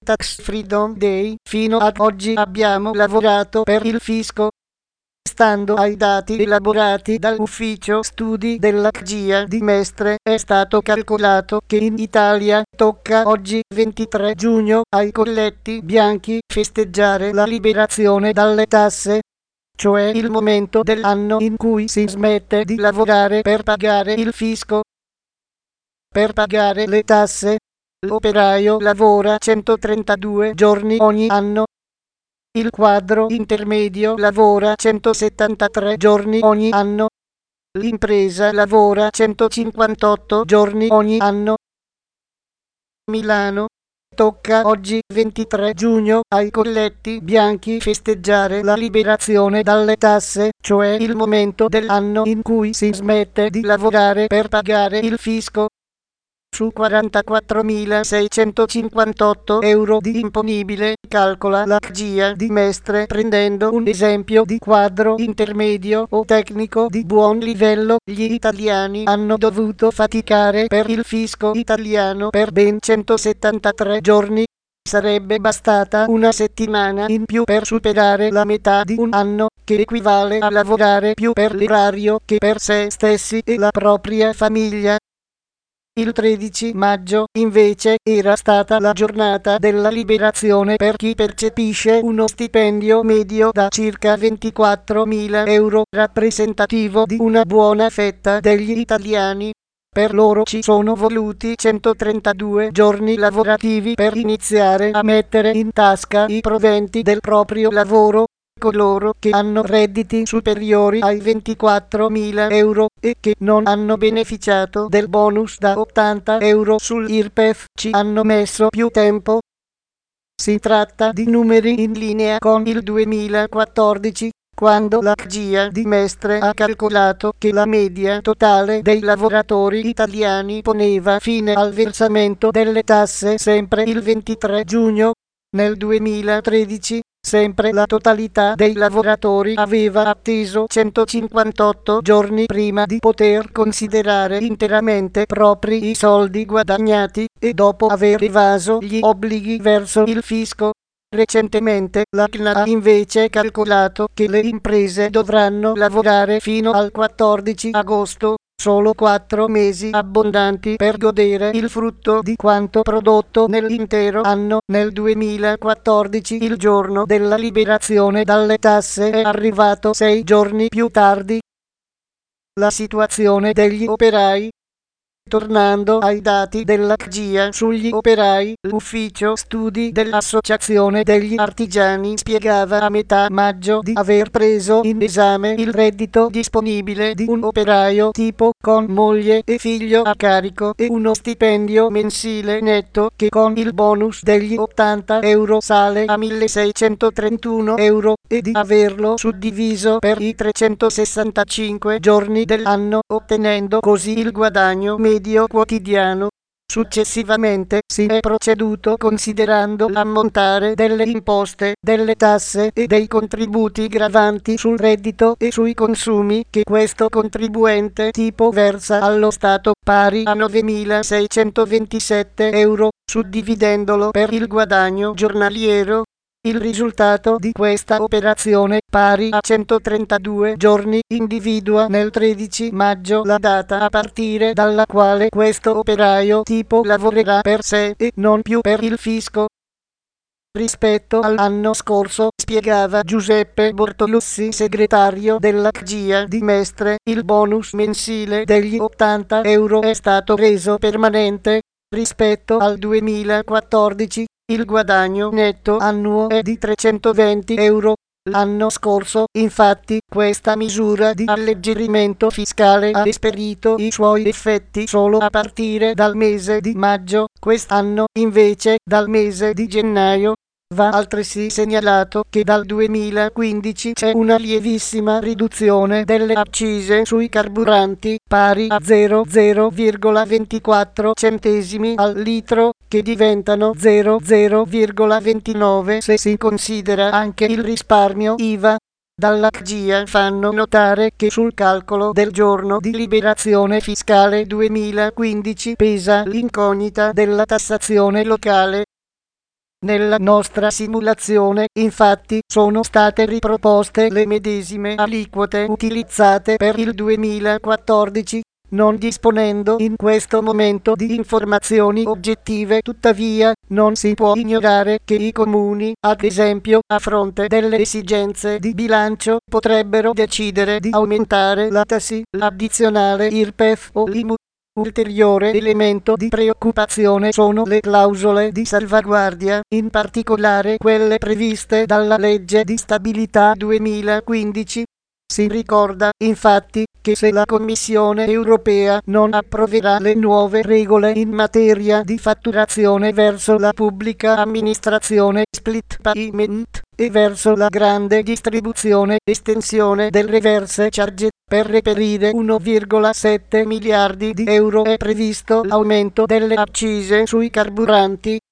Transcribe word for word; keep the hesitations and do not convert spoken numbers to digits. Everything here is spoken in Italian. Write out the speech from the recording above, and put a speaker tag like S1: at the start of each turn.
S1: Tax Freedom Day, fino ad oggi abbiamo lavorato per il fisco. Stando ai dati elaborati dall'Ufficio Studi della C G I A di Mestre, è stato calcolato che in Italia tocca oggi ventitré giugno ai colletti bianchi festeggiare la liberazione dalle tasse, cioè il momento dell'anno in cui si smette di lavorare per pagare il fisco. Per pagare le tasse, l'operaio lavora centotrentadue giorni ogni anno. Il quadro intermedio lavora centosettantatré giorni ogni anno. L'impresa lavora centocinquantotto giorni ogni anno. Milano. Tocca oggi ventitré giugno ai colletti bianchi festeggiare la liberazione dalle tasse, cioè il momento dell'anno in cui si smette di lavorare per pagare il fisco. Su quarantaquattromilaseicentocinquantotto euro di imponibile, calcola la C G I A di Mestre prendendo un esempio di quadro intermedio o tecnico di buon livello, gli italiani hanno dovuto faticare per il fisco italiano per ben centosettantatré giorni. Sarebbe bastata una settimana in più per superare la metà di un anno, che equivale a lavorare più per l'erario che per se stessi e la propria famiglia. Il tredici maggio, invece, era stata la giornata della liberazione per chi percepisce uno stipendio medio da circa ventiquattromila euro, rappresentativo di una buona fetta degli italiani. Per loro ci sono voluti centotrentadue giorni lavorativi per iniziare a mettere in tasca i proventi del proprio lavoro. Coloro che hanno redditi superiori ai ventiquattromila euro e che non hanno beneficiato del bonus da ottanta euro sull'I R P E F ci hanno messo più tempo. Si tratta di numeri in linea con il duemilaquattordici, quando la C G I A di Mestre ha calcolato che la media totale dei lavoratori italiani poneva fine al versamento delle tasse sempre il ventitré giugno. Nel duemilatredici, sempre la totalità dei lavoratori aveva atteso centocinquantotto giorni prima di poter considerare interamente propri i soldi guadagnati e dopo aver evaso gli obblighi verso il fisco. Recentemente la C N A ha invece calcolato che le imprese dovranno lavorare fino al quattordici agosto, solo quattro mesi abbondanti per godere il frutto di quanto prodotto nell'intero anno. Nel duemilaquattordici il giorno della liberazione dalle tasse è arrivato sei giorni più tardi. La situazione degli operai. Tornando ai dati della C G I A sugli operai, l'Ufficio Studi dell'Associazione degli Artigiani spiegava a metà maggio di aver preso in esame il reddito disponibile di un operaio tipo con moglie e figlio a carico e uno stipendio mensile netto che con il bonus degli ottanta euro sale a milleseicentotrentuno euro e di averlo suddiviso per i trecentosessantacinque giorni dell'anno, ottenendo così il guadagno medio quotidiano. Successivamente si è proceduto considerando l'ammontare delle imposte, delle tasse e dei contributi gravanti sul reddito e sui consumi che questo contribuente tipo versa allo Stato, pari a novemilaseicentoventisette euro, suddividendolo per il guadagno giornaliero. Il risultato di questa operazione, pari a centotrentadue giorni, individua nel tredici maggio la data a partire dalla quale questo operaio tipo lavorerà per sé e non più per il fisco. Rispetto all'anno scorso, spiegava Giuseppe Bortolussi, segretario della C G I A di Mestre, il bonus mensile degli ottanta euro è stato reso permanente. Rispetto al duemilaquattordici, il guadagno netto annuo è di trecentoventi euro. L'anno scorso, infatti, questa misura di alleggerimento fiscale ha esperito i suoi effetti solo a partire dal mese di maggio, quest'anno, invece, dal mese di gennaio. Va altresì segnalato che dal duemilaquindici c'è una lievissima riduzione delle accise sui carburanti, pari a zero virgola ventiquattro centesimi al litro, che diventano zero virgola ventinove se si considera anche il risparmio I V A. Dalla C G I A fanno notare che sul calcolo del giorno di liberazione fiscale duemilaquindici pesa l'incognita della tassazione locale. Nella nostra simulazione, infatti, sono state riproposte le medesime aliquote utilizzate per il duemilaquattordici, non disponendo in questo momento di informazioni oggettive. Tuttavia, non si può ignorare che i comuni, ad esempio, a fronte delle esigenze di bilancio, potrebbero decidere di aumentare la tassi, l'addizionale I R P E F o l'I M U. Ulteriore elemento di preoccupazione sono le clausole di salvaguardia, in particolare quelle previste dalla legge di stabilità duemilaquindici. Si ricorda, infatti, che se la Commissione europea non approverà le nuove regole in materia di fatturazione verso la pubblica amministrazione, split payment, e verso la grande distribuzione, estensione del reverse charge, per reperire uno virgola sette miliardi di euro, è previsto l'aumento delle accise sui carburanti,